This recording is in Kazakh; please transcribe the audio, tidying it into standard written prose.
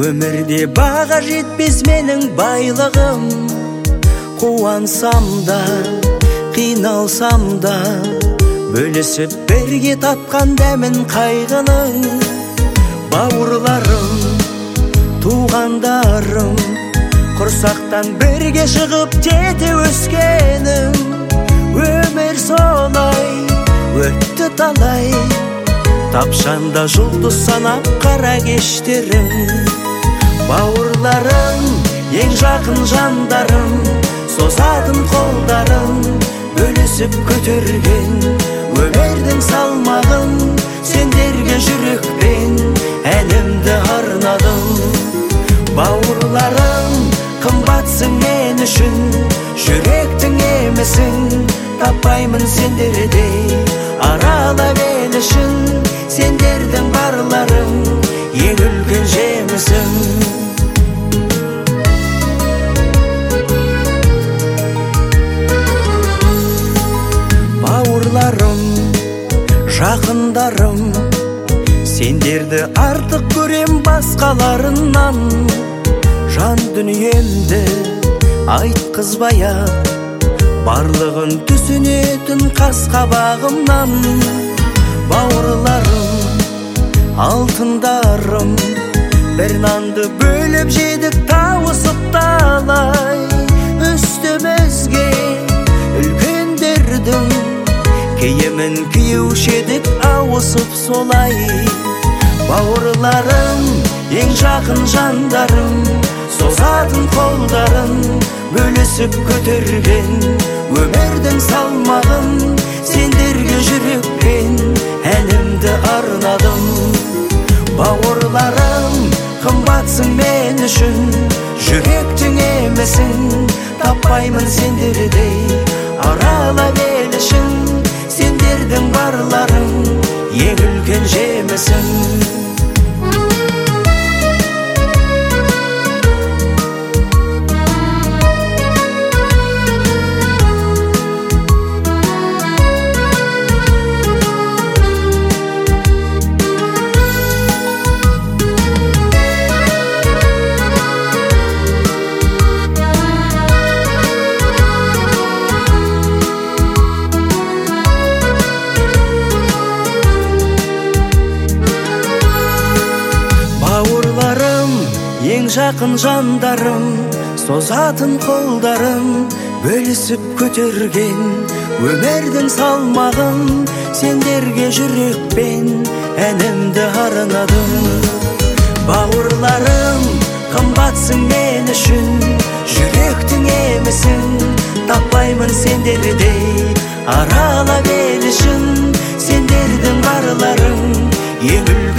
Өмірде баға жетпес менің байлығым. Қуансам да, қиналсам да, бөлісіп бірге татқан дәмін қайғының. Бауырларым, туғандарым, құрсақтан бірге шығып тете өскенім. Өмір солай өтті талай, тапшанда жұлдыз санап қара кештерім. Бауырларым, ең жақын жандарым, созатын қолдарым, бөлісіп көтерген өмірдің салмағын. Сендерге жүрекпен әнімді арнадым. Бауырларым, қымбатсың мен үшін, жүректің емісің. Таппаймын сендердей аралап ел үшін. Сендердің барларың ең үлкен жемісің. Бауырларым, жақындарым, сендерді артық көрем басқаларынан. Жан дүниемді айтқызбай-ақ, барлығын түсінетін қас-қабағымнан. Бауырларым, алтындарым, бір нанды бөліп жедік тауысып талай. Үстімізге үлкендердің киімін киюші едік ауысып солай. Бауырларым, ең жақын жандарым, созатын қолдарын, бөлісіп көтерген өмірдің салмағын. Сендерге жүрекпен әнімді арнадым. Бауырларым, қымбатсың мен үшін, жүректің емісің. Таппаймын сендердей аралап ел үшін. Сендердің барларың ең үлкен жемісің. Бауырларым, ең жақын жандарым, созатын қолдарым, бөлісіп көтерген өмірдің салмағын. Сендерге жүрекпен әнімді арнадым. Бауырларым, қымбатсың мен үшін, жүректің емісің. Таппаймын сендердей аралап ел үшін. Сендердің барларың ең